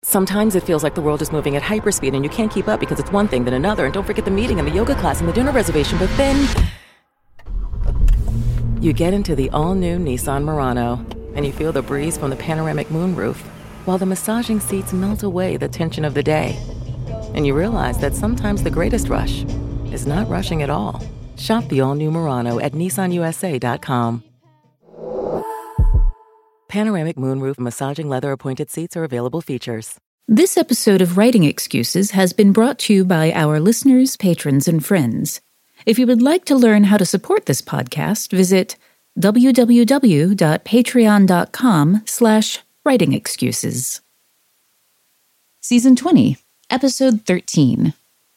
Sometimes it feels like the world is moving at hyperspeed and you can't keep up because it's one thing, then another, and don't forget the meeting and the yoga class and the dinner reservation, but then you get into the all-new Nissan Murano and you feel the breeze from the panoramic moonroof while the massaging seats melt away the tension of the day. And you realize that sometimes the greatest rush is not rushing at all. Shop the all-new Murano at nissanusa.com. Panoramic moonroof massaging leather appointed seats are available features. This episode of Writing Excuses has been brought to you by our listeners, patrons, and friends. If you would like to learn how to support this podcast, visit www.patreon.com/writingexcuses. Season 20, Episode 13.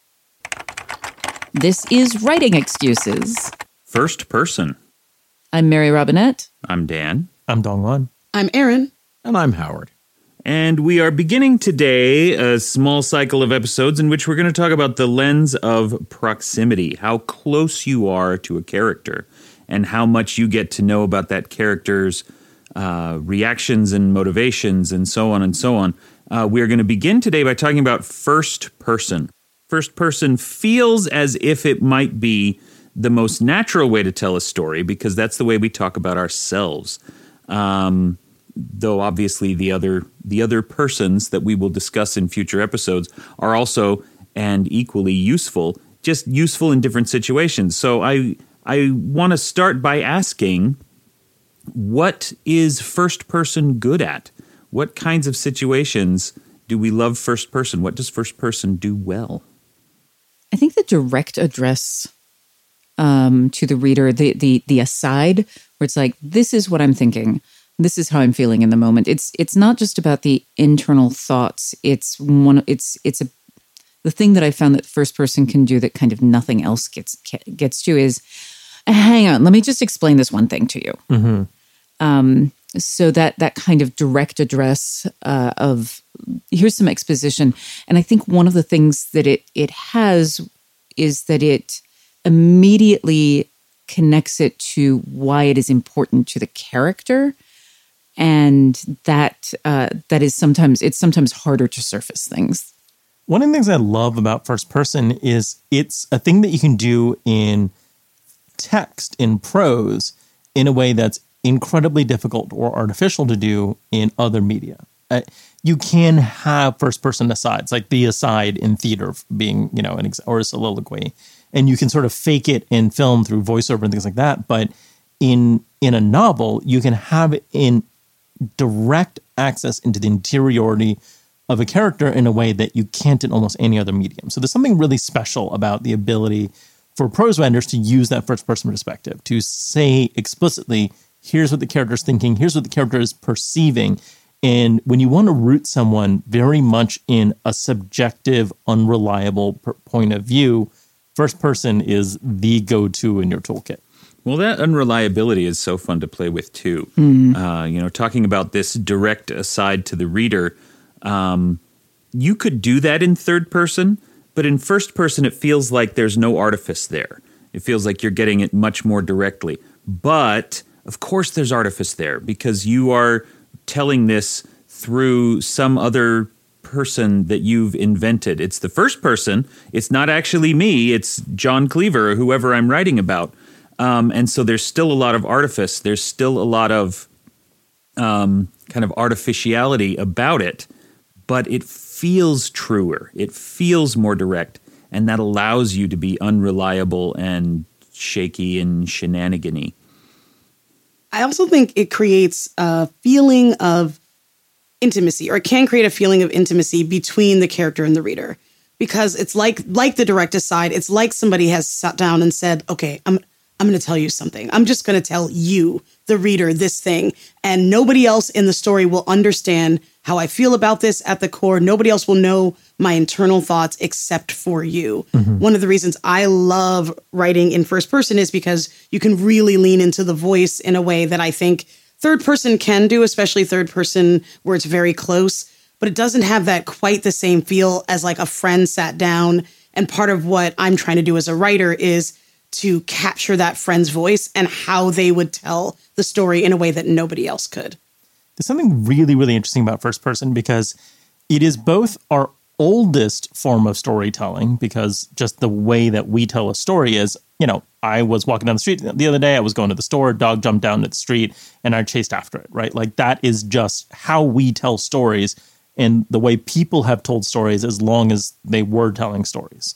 This is Writing Excuses. First person. I'm Mary Robinette. I'm Dan. I'm Dongwon. I'm Aaron. And I'm Howard. And we are beginning today a small cycle of episodes in which we're going to talk about the lens of proximity, how close you are to a character, and how much you get to know about that character's reactions and motivations, and so on and so on. We are going to begin today by talking about first person. First person feels as if it might be the most natural way to tell a story because that's the way we talk about ourselves. Though obviously the other persons that we will discuss in future episodes are also and equally useful, just useful in different situations. So I want to start by asking, what is first person good at? What kinds of situations do we love first person? What does first person do well? I think the direct address to the reader, the aside, where it's like, this is what I'm thinking. This is how I'm feeling in the moment. It's not just about the internal thoughts. The thing that I found that first person can do that kind of nothing else gets to is, hang on, let me just explain this one thing to you. Mm-hmm. So that kind of direct address of, here's some exposition. And I think one of the things that it has is that it immediately connects it to why it is important to the character. And that is sometimes harder to surface things. One of the things I love about first person is it's a thing that you can do in text, in prose, in a way that's incredibly difficult or artificial to do in other media. You can have first person asides, like the aside in theater being, or a soliloquy, and you can sort of fake it in film through voiceover and things like that. But in a novel, you can have it in direct access into the interiority of a character in a way that you can't in almost any other medium. So there's something really special about the ability for prose writers to use that first person perspective, to say explicitly, here's what the character is thinking, here's what the character is perceiving. And when you want to root someone very much in a subjective, unreliable point of view, first person is the go-to in your toolkit. Well, that unreliability is so fun to play with, too. Talking about this direct aside to the reader, you could do that in third person, but in first person, it feels like there's no artifice there. It feels like you're getting it much more directly. But, of course, there's artifice there because you are telling this through some other person that you've invented. It's the first person. It's not actually me. It's John Cleaver or whoever I'm writing about. And so there's still a lot of artifice. There's still a lot of kind of artificiality about it, but it feels truer. It feels more direct, and that allows you to be unreliable and shaky and shenanigan-y. I also think it creates a feeling of intimacy, or it can create a feeling of intimacy between the character and the reader, because it's like the direct aside. It's like somebody has sat down and said, okay, I'm going to tell you something. I'm just going to tell you, the reader, this thing. And nobody else in the story will understand how I feel about this at the core. Nobody else will know my internal thoughts except for you. Mm-hmm. One of the reasons I love writing in first person is because you can really lean into the voice in a way that I think third person can do, especially third person where it's very close. But it doesn't have that quite the same feel as like a friend sat down. And part of what I'm trying to do as a writer is to capture that friend's voice and how they would tell the story in a way that nobody else could. There's something really, really interesting about first person because It is both our oldest form of storytelling, because just the way that we tell a story is, I was walking down the street the other day, I was going to the store, dog jumped down the street, and I chased after it, right? Like, that is just how we tell stories and the way people have told stories as long as they were telling stories.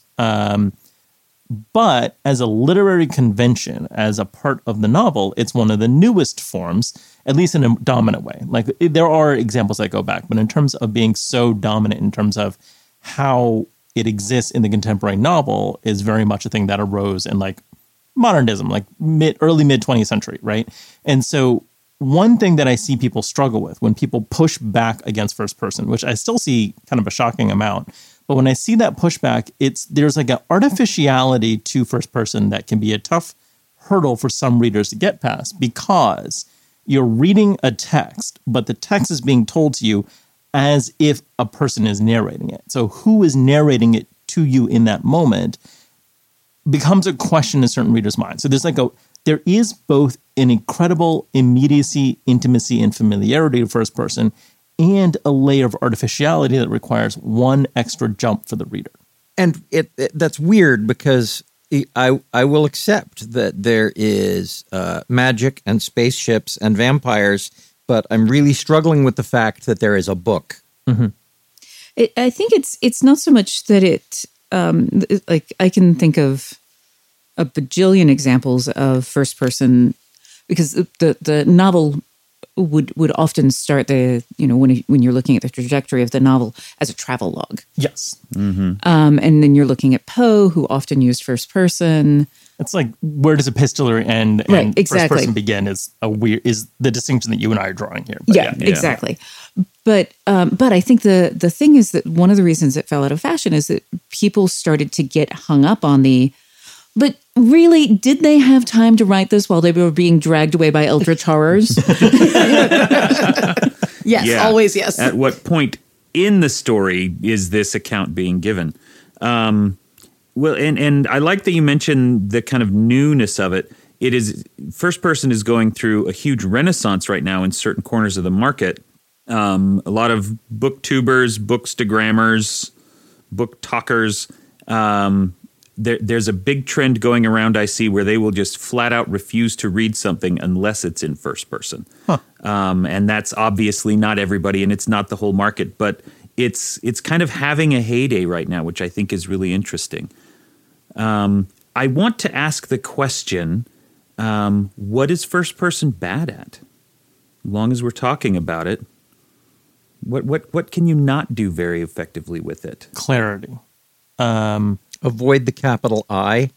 But as a literary convention, as a part of the novel, it's one of the newest forms, at least in a dominant way. Like, there are examples that go back, but in terms of being so dominant in terms of how it exists in the contemporary novel is very much a thing that arose in like modernism, like early mid 20th century, right? And so one thing that I see people struggle with when people push back against first person, which I still see kind of a shocking amount, but when I see that pushback, there's like an artificiality to first person that can be a tough hurdle for some readers to get past, because you're reading a text, but the text is being told to you as if a person is narrating it. So who is narrating it to you in that moment becomes a question in certain readers' minds. So there is both an incredible immediacy, intimacy, and familiarity to first person, and a layer of artificiality that requires one extra jump for the reader. And that's weird, because I will accept that there is magic and spaceships and vampires, but I'm really struggling with the fact that there is a book. Mm-hmm. I think it's not so much that like, I can think of a bajillion examples of first person, because the novel would often start when you're looking at the trajectory of the novel as a travelogue. Yes. Mm-hmm. And then you're looking at Poe, who often used first person. It's like, where does epistolary end and right, exactly. first person begin is the distinction that you and I are drawing here. But yeah, exactly. But I think the thing is that one of the reasons it fell out of fashion is that people started to get hung up on but really, did they have time to write this while they were being dragged away by eldritch horrors? Yes, always yes. At what point in the story is this account being given? Well, and I like that you mentioned the kind of newness of it. It is, first person is going through a huge renaissance right now in certain corners of the market. A lot of booktubers, bookstagrammers, book talkers. There's a big trend going around, I see, where they will just flat out refuse to read something unless it's in first person. Huh. And that's obviously not everybody, and it's not the whole market, but it's kind of having a heyday right now, which I think is really interesting. I want to ask the question, what is first person bad at? As long as we're talking about it, what can you not do very effectively with it? Clarity. Avoid the capital I.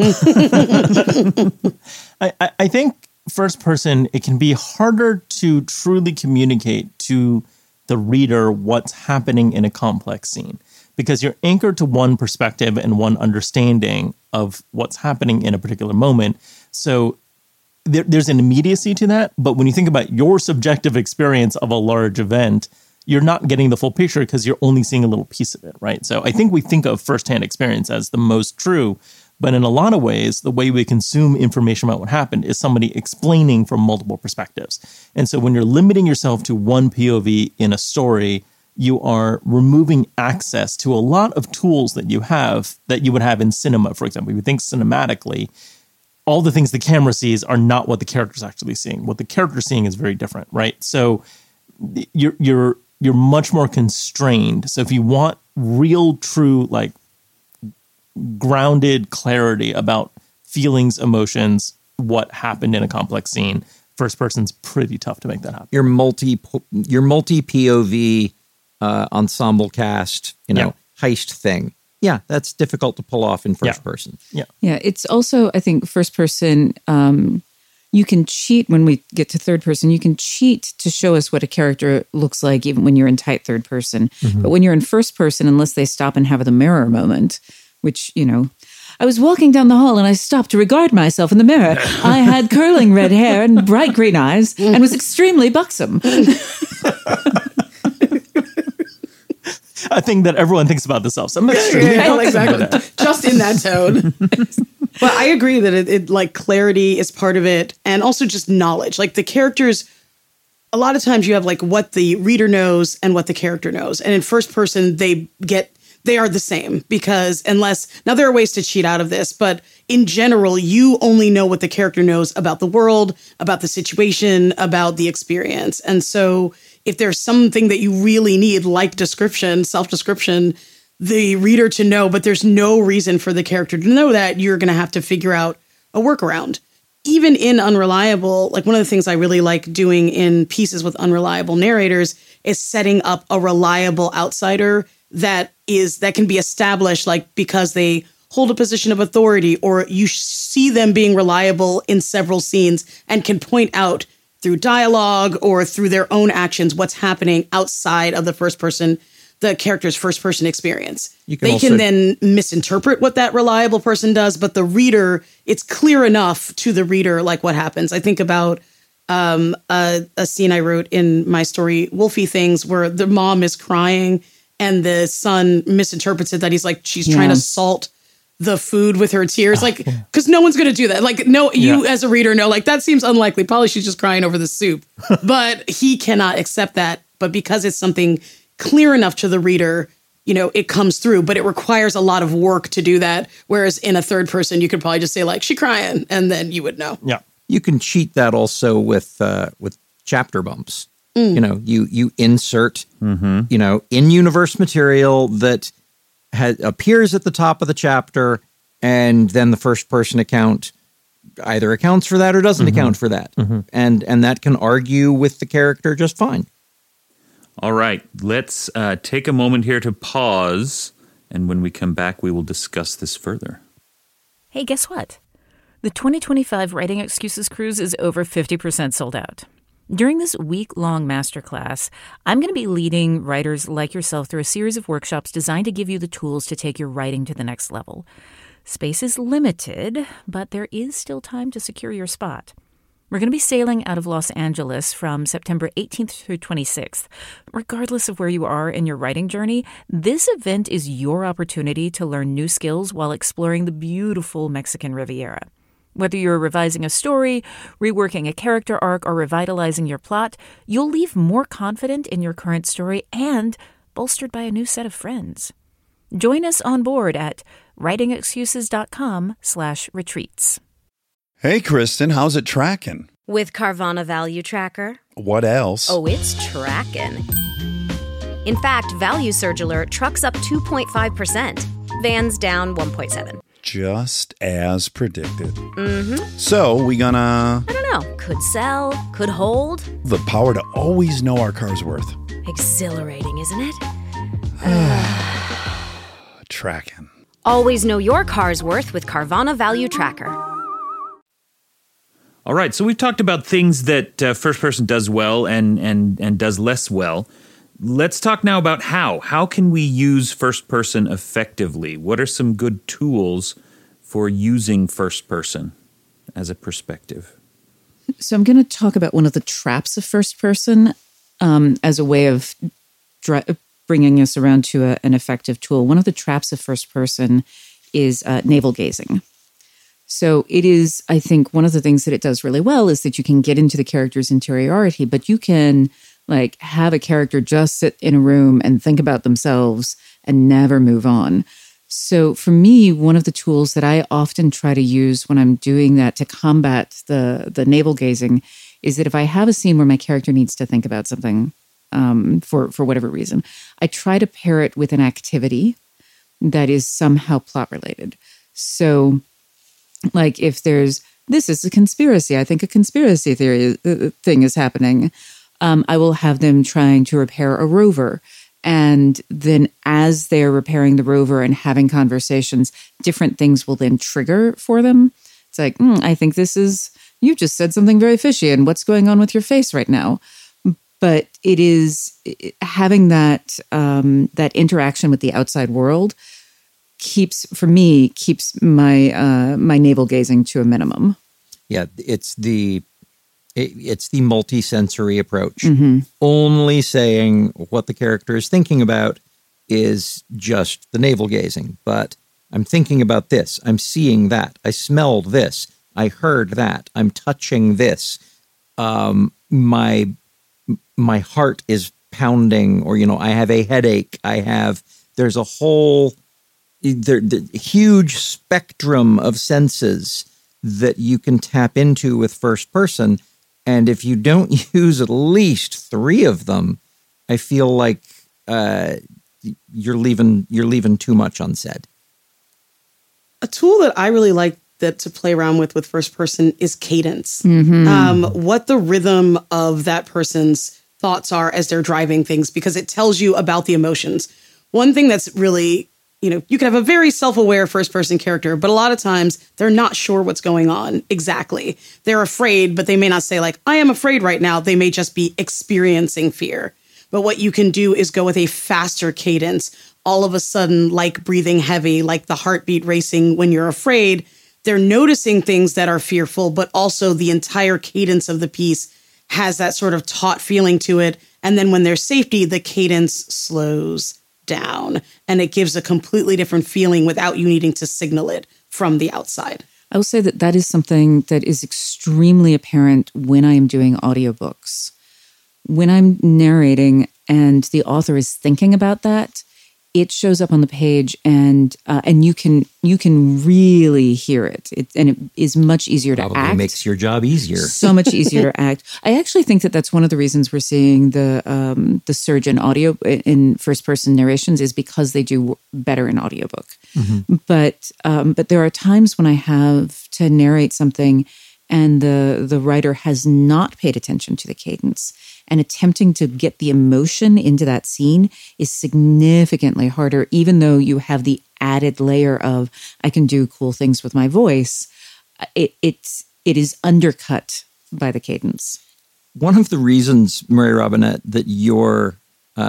I think first person, it can be harder to truly communicate to the reader what's happening in a complex scene, because you're anchored to one perspective and one understanding of what's happening in a particular moment. So there's an immediacy to that. But when you think about your subjective experience of a large event, you're not getting the full picture because you're only seeing a little piece of it, right? So I think we think of firsthand experience as the most true, but in a lot of ways, the way we consume information about what happened is somebody explaining from multiple perspectives. And so when you're limiting yourself to one POV in a story, you are removing access to a lot of tools that you would have in cinema, for example. If you think cinematically, all the things the camera sees are not what the character's actually seeing. What the character's seeing is very different, right? So you're much more constrained. So if you want real, true, like grounded clarity about feelings, emotions, what happened in a complex scene, first person's pretty tough to make that happen. Your multi POV ensemble cast, heist thing. Yeah, that's difficult to pull off in first person. Yeah, it's also, I think, first person. You can cheat when we get to third person. You can cheat to show us what a character looks like, even when you're in tight third person. Mm-hmm. But when you're in first person, unless they stop and have the mirror moment, which, I was walking down the hall and I stopped to regard myself in the mirror. I had curling red hair and bright green eyes and was extremely buxom. A thing that everyone thinks about themselves. I'm extremely exactly. Just in that tone. But I agree that it like clarity is part of it, and also just knowledge. Like the characters a lot of times you have like what the reader knows and what the character knows. And in first person, they are the same because now there are ways to cheat out of this, but in general, you only know what the character knows about the world, about the situation, about the experience. And so if there's something that you really need, like description, self-description, the reader to know, but there's no reason for the character to know that, you're going to have to figure out a workaround. Even in Unreliable, like one of the things I really like doing in pieces with unreliable narrators is setting up a reliable outsider that can be established, like because they hold a position of authority, or you see them being reliable in several scenes and can point out through dialogue or through their own actions what's happening outside of the character's first person experience. They can then misinterpret what that reliable person does, but the reader, it's clear enough to the reader like what happens. I think about a scene I wrote in my story, Wolfie Things, where the mom is crying and the son misinterprets it that she's trying to salt the food with her tears, because no one's going to do that. You as a reader know, that seems unlikely. Probably she's just crying over the soup, but he cannot accept that. But because it's something clear enough to the reader, it comes through, but it requires a lot of work to do that. Whereas in a third person, you could probably just say she crying, and then you would know. Yeah. You can cheat that also with chapter bumps. You insert, in-universe material that appears at the top of the chapter, and then the first-person account either accounts for that or doesn't account for that. And that can argue with the character just fine. All right, let's take a moment here to pause, and when we come back, we will discuss this further. Hey, guess what? The 2025 Writing Excuses Cruise is over 50% sold out. During this week-long masterclass, I'm going to be leading writers like yourself through a series of workshops designed to give you the tools to take your writing to the next level. Space is limited, but there is still time to secure your spot. We're going to be sailing out of Los Angeles from September 18th through 26th. Regardless of where you are in your writing journey, this event is your opportunity to learn new skills while exploring the beautiful Mexican Riviera. Whether you're revising a story, reworking a character arc, or revitalizing your plot, you'll leave more confident in your current story and bolstered by a new set of friends. Join us on board at writingexcuses.com/retreats. Hey, Kristen, how's it tracking? With Carvana Value Tracker. What else? Oh, it's tracking. In fact, Value Surge Alert trucks up 2.5%. Vans down 1.7%. Just as predicted. So, we gonna... I don't know. Could sell, could hold. The power to always know our car's worth. Exhilarating, isn't it? Tracking. Always know your car's worth with Carvana Value Tracker. All right, so we've talked about things that first person does well and does less well. Let's talk now about how. How can we use first person effectively? What are some good tools for using first person as a perspective? So I'm going to talk about one of the traps of first person as a way of bringing us around to an effective tool. One of the traps of first person is navel gazing. So it is, I think, one of the things that it does really well is that you can get into the character's interiority, but you can have a character just sit in a room and think about themselves and never move on. So for me, one of the tools that I often try to use when I'm doing that to combat the navel gazing is that if I have a scene where my character needs to think about something for whatever reason, I try to pair it with an activity that is somehow plot related. So if there's, this is a conspiracy, I think a conspiracy theory thing is happening. I will have them trying to repair a rover. And then as they're repairing the rover and having conversations, different things will then trigger for them. It's I think you just said something very fishy, and what's going on with your face right now? But it is having that interaction with the outside world keeps my my navel gazing to a minimum. Yeah, it's the multi-sensory approach. Only saying what the character is thinking about is just the navel gazing. But I'm thinking about this. I'm seeing that. I smelled this. I heard that. I'm touching this. My my heart is pounding, or, I have a headache. There's a whole the huge spectrum of senses that you can tap into with first person. And if you don't use at least 3 of them, I feel like you're leaving too much unsaid. A tool that I really like to play around with first person is cadence. What the rhythm of that person's thoughts are as they're driving things, because it tells you about the emotions. One thing that's really, you can have a very self-aware first person character, but a lot of times they're not sure what's going on exactly. They're afraid, but they may not say like, I am afraid right now. They may just be experiencing fear. But what you can do is go with a faster cadence. All of a sudden, like breathing heavy, like the heartbeat racing when you're afraid, they're noticing things that are fearful, but also the entire cadence of the piece has that sort of taut feeling to it. And then when there's safety, the cadence slows down and it gives a completely different feeling without you needing to signal it from the outside. I will say that is something that is extremely apparent when I am doing audiobooks. When I'm narrating and the author is thinking about that, it shows up on the page, and you can really hear it. And it is much easier to act. Probably makes your job easier. So much easier to act. I actually think that's one of the reasons we're seeing the surge in audio in first person narrations is because they do better in audiobook. But there are times when I have to narrate something and the writer has not paid attention to the cadence. And attempting to get the emotion into that scene is significantly harder, even though you have the added layer of, I can do cool things with my voice. It is undercut by the cadence. One of the reasons, Mary Robinette, that your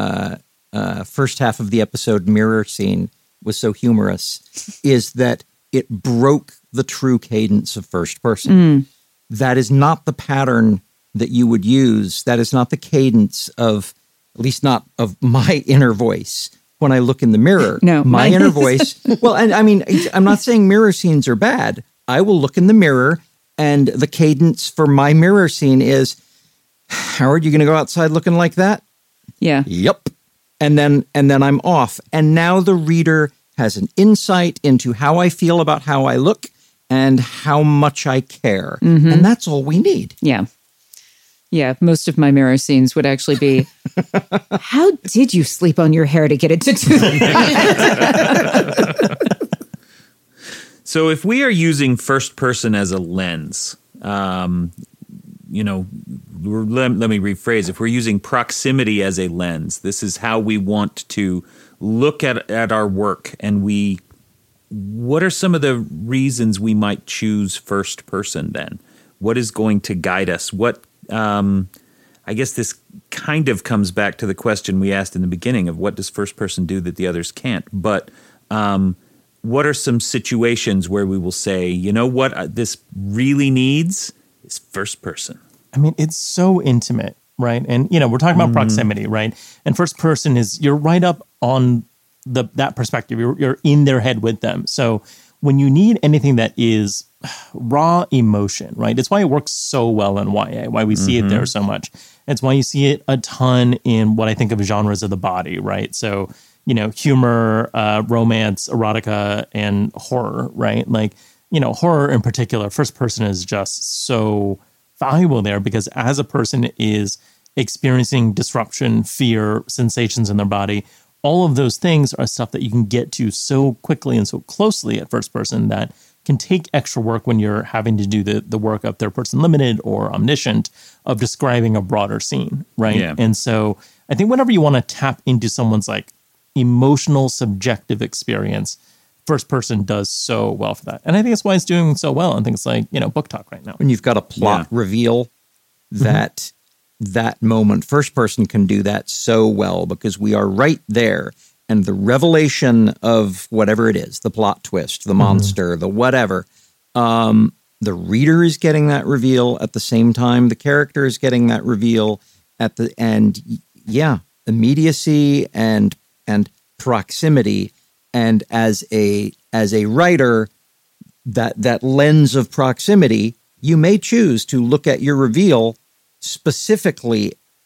first half of the episode mirror scene was so humorous is that it broke the true cadence of first person. That is not the pattern that you would use. That is not the cadence of, at least not of my inner voice when I look in the mirror. No, my inner voice. Well, and I mean, I'm not saying mirror scenes are bad. I will look in the mirror and the cadence for my mirror scene is, Howard, you going to go outside looking like that? Yeah. Yep. And then I'm off. And now the reader has an insight into how I feel about how I look and how much I care. And that's all we need. Yeah. Yeah, most of my mirror scenes would actually be, how did you sleep on your hair to get it to do that? So if we are using first person as a lens, let me rephrase. If we're using proximity as a lens, this is how we want to look at our work. And what are some of the reasons we might choose first person then? What is going to guide us? I guess this kind of comes back to the question we asked in the beginning of what does first person do that the others can't? But what are some situations where we will say, you know what this really needs is first person? I mean, it's so intimate, right? And, we're talking about proximity, right? And first person is, you're right up on that perspective. You're in their head with them. So when you need anything that is raw emotion, right? It's why it works so well in YA, why we see it there so much. It's why you see it a ton in what I think of genres of the body, right? So, humor, romance, erotica, and horror, right? Like, horror in particular, first person is just so valuable there because as a person is experiencing disruption, fear, sensations in their body, all of those things are stuff that you can get to so quickly and so closely at first person that can take extra work when you're having to do the work of third person limited or omniscient of describing a broader scene, right? Yeah. And so I think whenever you want to tap into someone's like emotional, subjective experience, first person does so well for that. And I think that's why it's doing so well on things like, Book Talk right now. When you've got a plot reveal, that moment, first person can do that so well because we are right there. And the revelation of whatever it is, the plot twist, the monster, the whatever, the reader is getting that reveal at the same time. The character is getting that reveal at the end. Yeah, immediacy and proximity. And as a writer, that lens of proximity, you may choose to look at your reveal specifically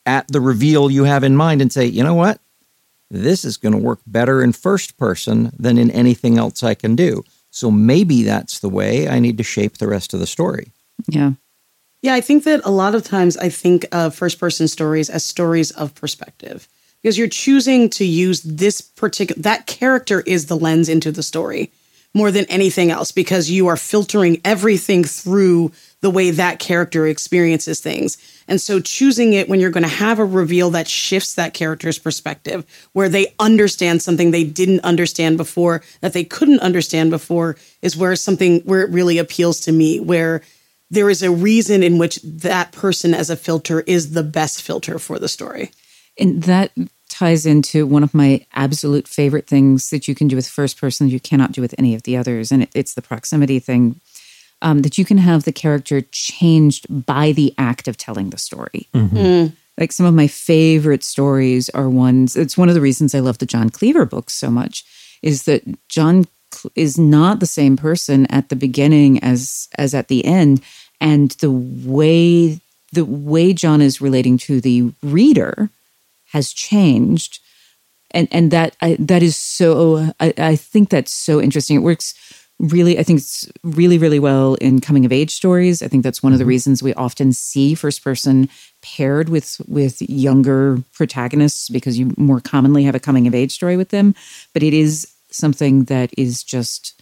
at the reveal you have in mind and say, you know what? This is going to work better in first person than in anything else I can do. So maybe that's the way I need to shape the rest of the story. Yeah. Yeah, I think that a lot of times I think of first-person stories as stories of perspective because you're choosing to use that character is the lens into the story more than anything else because you are filtering everything through the way that character experiences things. And so choosing it when you're going to have a reveal that shifts that character's perspective, where they understand something they didn't understand before, that they couldn't understand before, is where it really appeals to me, where there is a reason in which that person as a filter is the best filter for the story. And that ties into one of my absolute favorite things that you can do with first person that you cannot do with any of the others. And it's the proximity thing. That you can have the character changed by the act of telling the story. Like some of my favorite stories are ones, it's one of the reasons I love the John Cleaver books so much, is that John is not the same person at the beginning as at the end. And the way John is relating to the reader has changed. And that is so, I think that's so interesting. It works really, I think it's really, really well in coming of age stories. I think that's one of the reasons we often see first person paired with younger protagonists because you more commonly have a coming of age story with them. But it is something that is just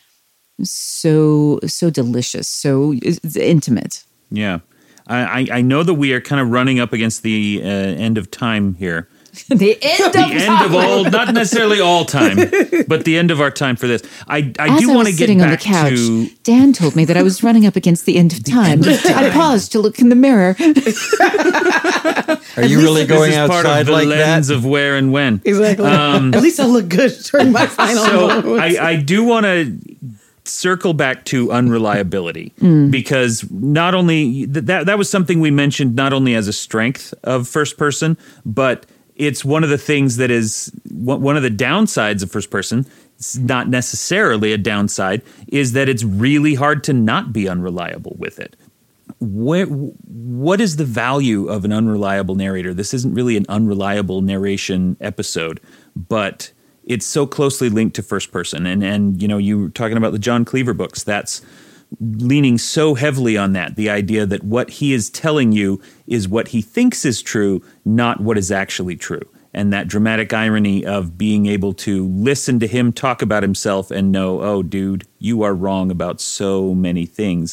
so delicious, so intimate. Yeah. I know that we are kind of running up against the end of time here. The end of all, not necessarily all time, but the end of our time for this. I do want to get sitting back on the couch, to. Dan told me that I was running up against the end of time. I paused to look in the mirror. Are you really going this is part outside of the like lens that? of where and when. Exactly. At least I'll look good during my final So moments. I do want to circle back to unreliability because not only that was something we mentioned not only as a strength of first person, but it's one of the things that is one of the downsides of first person. It's not necessarily a downside, is that it's really hard to not be unreliable with it. What is the value of an unreliable narrator? This isn't really an unreliable narration episode, but it's so closely linked to first person. And you know, you were talking about the John Cleaver books. That's leaning so heavily on that, the idea that what he is telling you is what he thinks is true, not what is actually true. And that dramatic irony of being able to listen to him talk about himself and know, oh, dude, you are wrong about so many things.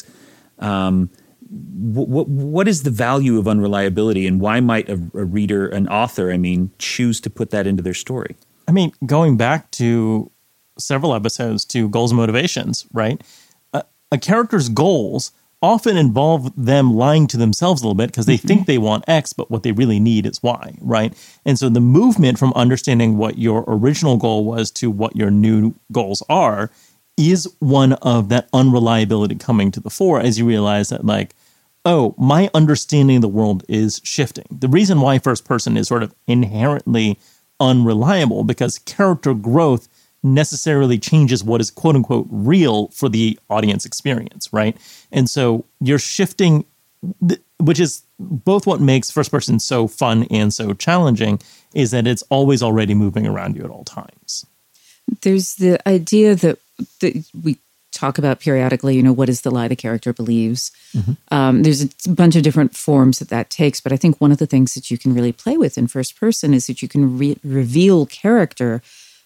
What is the value of unreliability, and why might a reader, an author, choose to put that into their story? Going back to several episodes to goals and motivations, right? A character's goals often involve them lying to themselves a little bit because they think they want X, but what they really need is Y, right? And so the movement from understanding what your original goal was to what your new goals are is one of that unreliability coming to the fore as you realize that, like, oh, my understanding of the world is shifting. The reason why first person is sort of inherently unreliable because character growth necessarily changes what is quote unquote real for the audience experience, right? And so you're shifting, which is both what makes first person so fun and so challenging, is that it's always already moving around you at all times. There's the idea that we talk about periodically, what is the lie the character believes? There's a bunch of different forms that takes, but I think one of the things that you can really play with in first person is that you can reveal character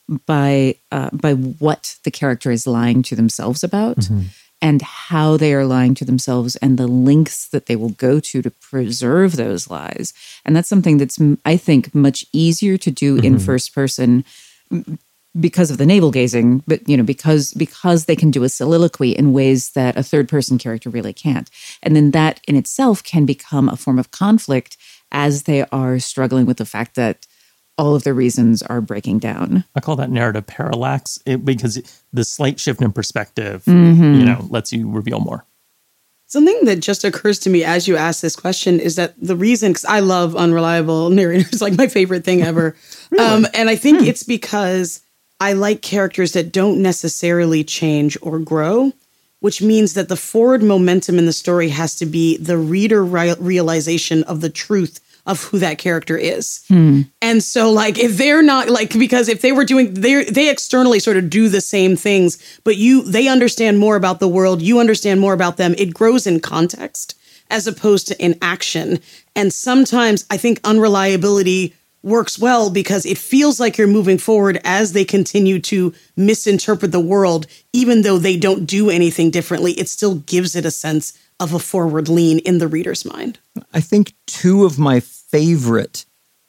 by what the character is lying to themselves about and how they are lying to themselves and the lengths that they will go to preserve those lies. And that's something that's, I think, much easier to do in first person because of the navel gazing, but because they can do a soliloquy in ways that a third person character really can't. And then that in itself can become a form of conflict as they are struggling with the fact that all of the reasons are breaking down. I call that narrative parallax because the slight shift in perspective, lets you reveal more. Something that just occurs to me as you ask this question is that the reason, because I love unreliable narrators, like my favorite thing ever. Really? And I think it's because I like characters that don't necessarily change or grow, which means that the forward momentum in the story has to be the reader realization of the truth of who that character is. And so like, if they're not like, because if they were doing, they externally sort of do the same things, but they understand more about the world. You understand more about them. It grows in context as opposed to in action. And sometimes I think unreliability works well because it feels like you're moving forward as they continue to misinterpret the world, even though they don't do anything differently. It still gives it a sense of a forward lean in the reader's mind. I think two of my favorite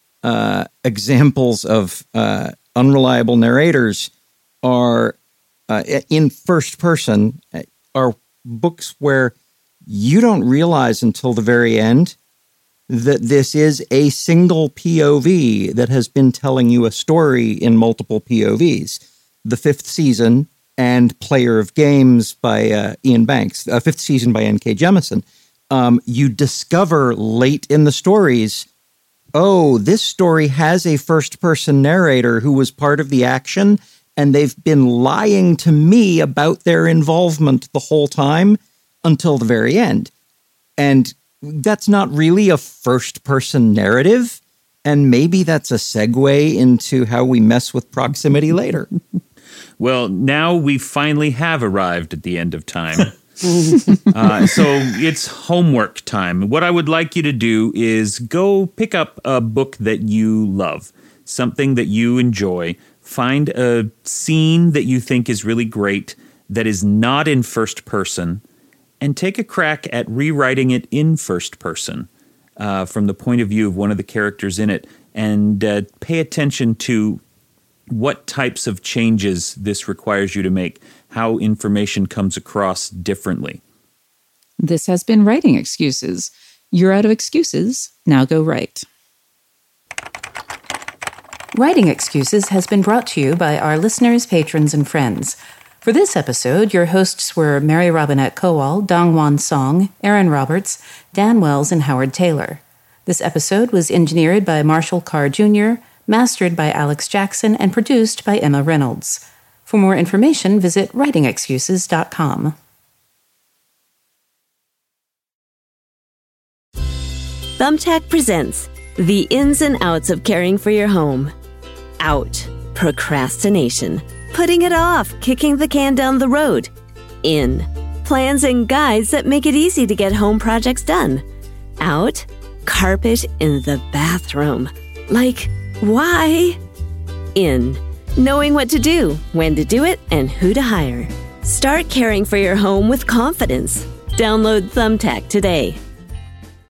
examples of unreliable narrators are in first person, are books where you don't realize until the very end that this is a single POV that has been telling you a story in multiple POVs. The Fifth Season and Player of Games by Ian Banks, Fifth Season by N.K. Jemisin. You discover late in the stories, oh, this story has a first-person narrator who was part of the action, and they've been lying to me about their involvement the whole time until the very end. And that's not really a first-person narrative, and maybe that's a segue into how we mess with proximity later. Well, now we finally have arrived at the end of time. So it's homework time. What I would like you to do is go pick up a book that you love, something that you enjoy. Find a scene that you think is really great that is not in first person, and take a crack at rewriting it in first person from the point of view of one of the characters in it, and pay attention to what types of changes this requires you to make, how information comes across differently. This has been Writing Excuses. You're out of excuses. Now go write. Writing Excuses has been brought to you by our listeners, patrons, and friends. For this episode, your hosts were Mary Robinette Kowal, Dongwon Song, Aaron Roberts, Dan Wells, and Howard Taylor. This episode was engineered by Marshall Carr Jr., mastered by Alex Jackson, and produced by Emma Reynolds. For more information, visit writingexcuses.com. Thumbtack presents the ins and outs of caring for your home. Out. Procrastination. Putting it off, kicking the can down the road. In. Plans and guides that make it easy to get home projects done. Out. Carpet in the bathroom. Like, why? In. Knowing what to do, when to do it, and who to hire. Start caring for your home with confidence. Download Thumbtack today.